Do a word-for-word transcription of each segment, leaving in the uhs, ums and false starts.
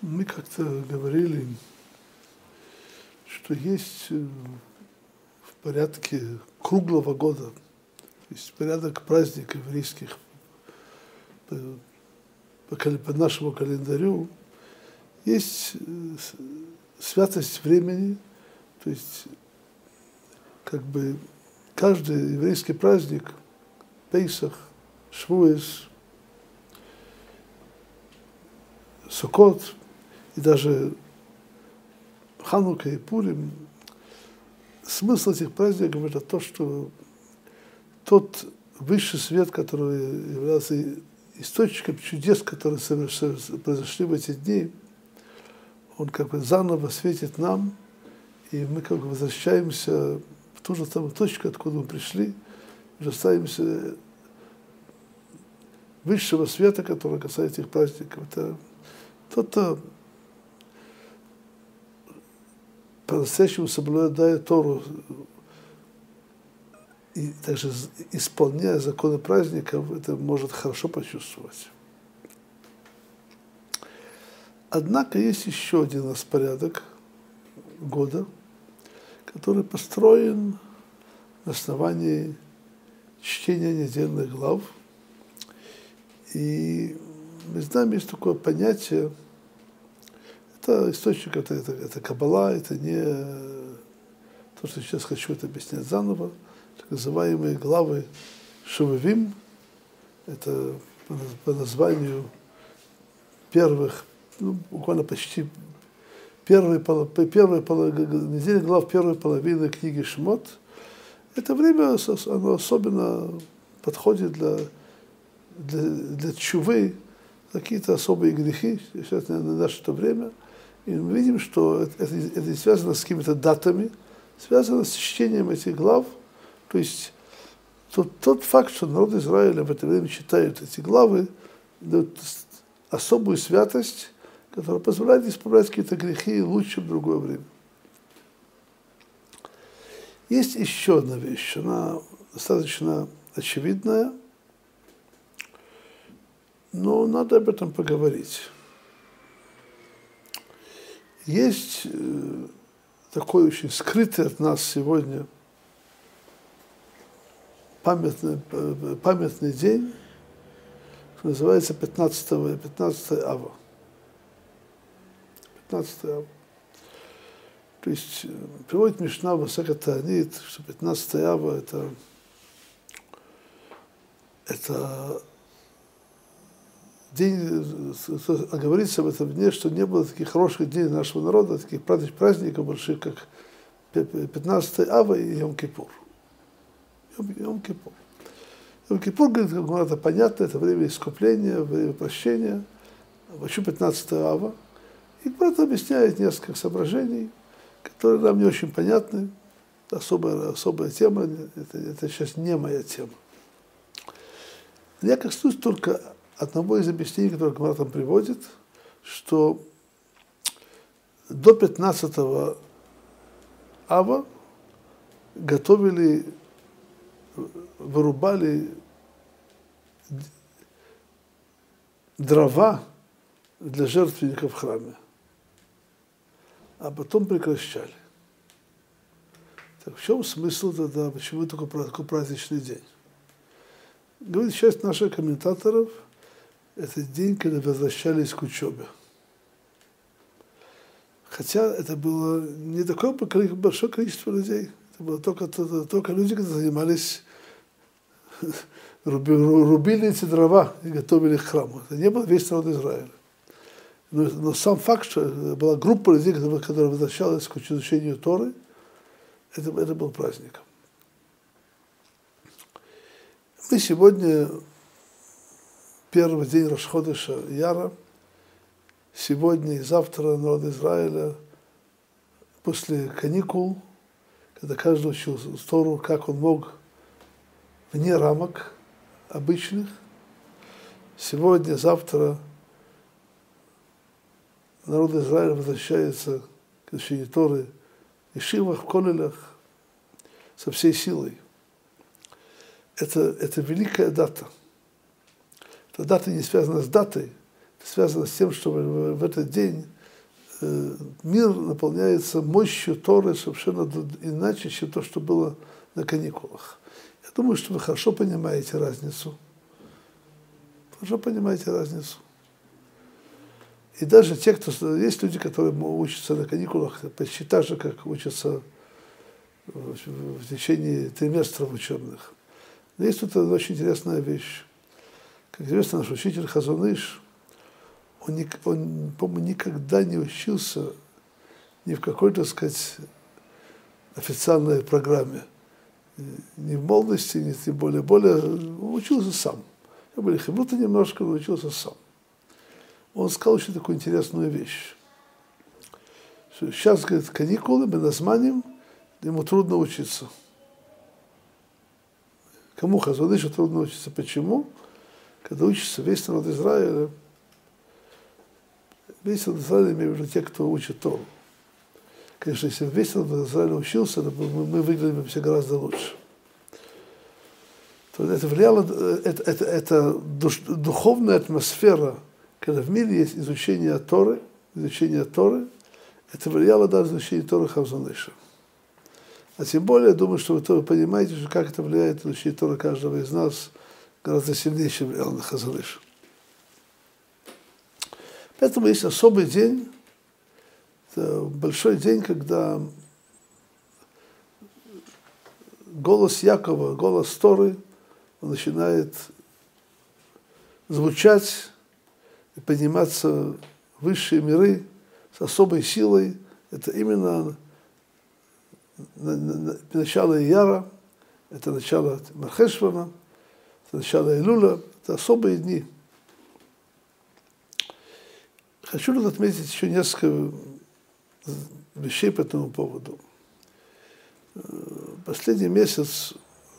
Мы как-то говорили, что есть в порядке круглого года, то есть порядок праздников еврейских по, по, по нашему календарю, есть святость времени, то есть как бы каждый еврейский праздник, Пейсах, Швуэс, Суккот и даже Ханука и Пурим, смысл этих праздников – это то, что тот высший свет, который являлся источником чудес, которые произошли в эти дни, он как бы заново светит нам, и мы как бы возвращаемся в ту же самую точку, откуда мы пришли, уже ставимся высшего света, который касается этих праздников. Это кто-то по-настоящему соблюдает Тору и также исполняя законы праздников, это может хорошо почувствовать. Однако есть еще один распорядок года, который построен на основании чтения недельных глав. И мы знаем, есть такое понятие, это источник, это, это, это Каббала, это не то, что сейчас хочу это объяснять заново, так называемые главы Шувавим, это по, по названию первых, ну, буквально почти первой, первой, недели глав первой половины книги Шмот. Это время, оно особенно подходит для, для, для чувы, какие-то особые грехи, сейчас на наше время. И мы видим, что это, это, это связано с какими-то датами, связано с чтением этих глав. То есть тот, тот факт, что народ Израиля в это время читает эти главы, дает особую святость, которая позволяет исправлять какие-то грехи лучше, чем в другое время. Есть еще одна вещь, она достаточно очевидная, но надо об этом поговорить. Есть такой очень скрытый от нас сегодня памятный, памятный день, называется пятнадцатое ава. пятнадцатое ава. То есть приводит Мишна в Масехет Таанит, что пятнадцатое ава это, это день, говорится об этом дне, что не было таких хороших дней нашего народа, таких праздников больших, как пятнадцатое ава и Йом-Кипур. Йом-Кипур. Йом-Кипур, говорит, это понятно, это время искупления, время прощения. Почему пятнадцатое ава? И Гмара объясняет несколько соображений, которые нам не очень понятны. Особая, особая тема, это, это сейчас не моя тема. Я коснусь только одного из объяснений, которое Гмара там приводит, что до пятнадцатого ава готовили, вырубали дрова для жертвенников в храме, а потом прекращали. Так в чем смысл тогда, почему такой, такой праздничный день? Говорит часть наших комментаторов, это день, когда возвращались к учебе. Хотя это было не такое большое количество людей. Это было только, только, только люди, которые занимались, рубили эти дрова и готовили к храму. Это не был весь народ Израиля. Но, но сам факт, что была группа людей, которая возвращалась к изучению Торы, это, это был праздником. Мы сегодня первый день Рош ходеша Яра. Сегодня и завтра народ Израиля после каникул, когда каждый учил Тору, как он мог, вне рамок обычных. Сегодня, завтра народ Израиля возвращается к изучению Торы в ешивах, в коллелях со всей силой. Это, это великая дата. Эта дата не связана с датой, это связано с тем, что в, в этот день э, мир наполняется мощью Торы совершенно иначе, чем то, что было на каникулах. Я думаю, что вы хорошо понимаете разницу. Хорошо понимаете разницу. И даже те, кто... Есть люди, которые учатся на каникулах почти так же, как учатся в, в течение триместров учебных. Но есть тут очень интересная вещь. Как известно, наш учитель Хазон Иш, он, он по-моему, никогда не учился ни в какой, так сказать, официальной программе. Ни в молодости, ни тем более, более, он учился сам. Я был хибрута немножко, но учился сам. Он сказал еще такую интересную вещь. Что сейчас, говорит, каникулы, мы назманим, ему трудно учиться. Кому Хазон Ишу трудно учиться? Почему? Когда учится весь народ Израиля, весь народ Израиля, имею в виду те, кто учит Тору. Конечно, если весь народ Израиля учился, то мы, мы выглядели бы все гораздо лучше. То это влияло, это, это, это душ, духовная атмосфера, когда в мире есть изучение Торы, изучение Торы, это влияло даже на изучение Торы Хазон Иша. А тем более, я думаю, что вы тоже понимаете, что как это влияет на изучение Торы каждого из нас гораздо сильнее, чем влияло на Хазон Иша. Поэтому есть особый день, это большой день, когда голос Якова, голос Торы, он начинает звучать и подниматься в высшие миры с особой силой. Это именно начало Ияра, это начало Мархешвана, это начало Илуля, это особые дни. Хочу тут отметить еще несколько вещей по этому поводу. Последний месяц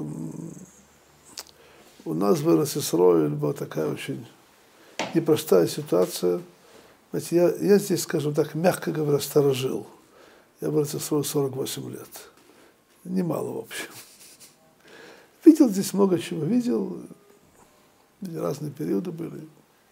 у нас в Эрец-Исроэль была такая очень непростая ситуация. Знаете, я, я здесь, скажем так, мягко говоря, старожил. Я в Эрец-Исроэль сорок восемь лет. Немало, в общем. Видел здесь много чего. Видел. Разные периоды были.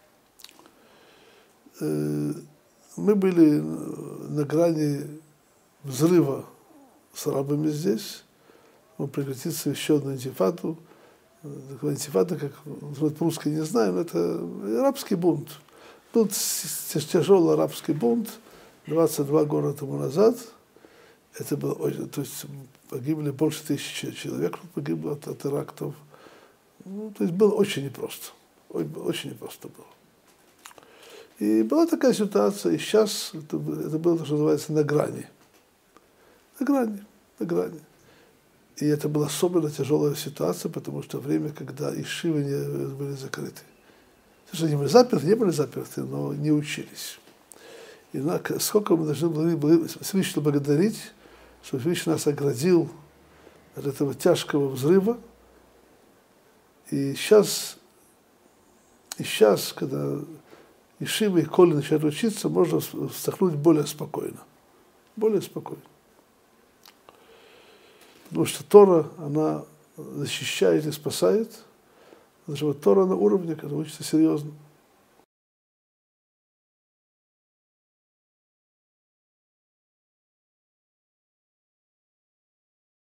Мы были на грани взрыва с арабами здесь. Мы прекратиться еще одну интифаду. Интифада, как называют по-русски, не знаю, но это арабский бунт. Был тяжелый арабский бунт двадцать два года тому назад. Это было, то есть погибли больше тысячи человек, погибло от, от терактов. Ну, то есть было очень непросто. Очень непросто было. И была такая ситуация, и сейчас это, это было то, что называется, на грани. На грани, на грани. И это была особенно тяжелая ситуация, потому что время, когда ишивы не были закрыты. Слушай, они были заперты, не были заперты, но не учились. И на, сколько мы должны были Всевышнего благодарить, что Всевышний нас оградил от этого тяжкого взрыва. И сейчас, и сейчас, когда ишивы и коли начинают учиться, можно вздохнуть более спокойно. Более спокойно. Потому что Тора, она защищает и спасает. Потому что вот Тора на уровне, когда учится серьезно.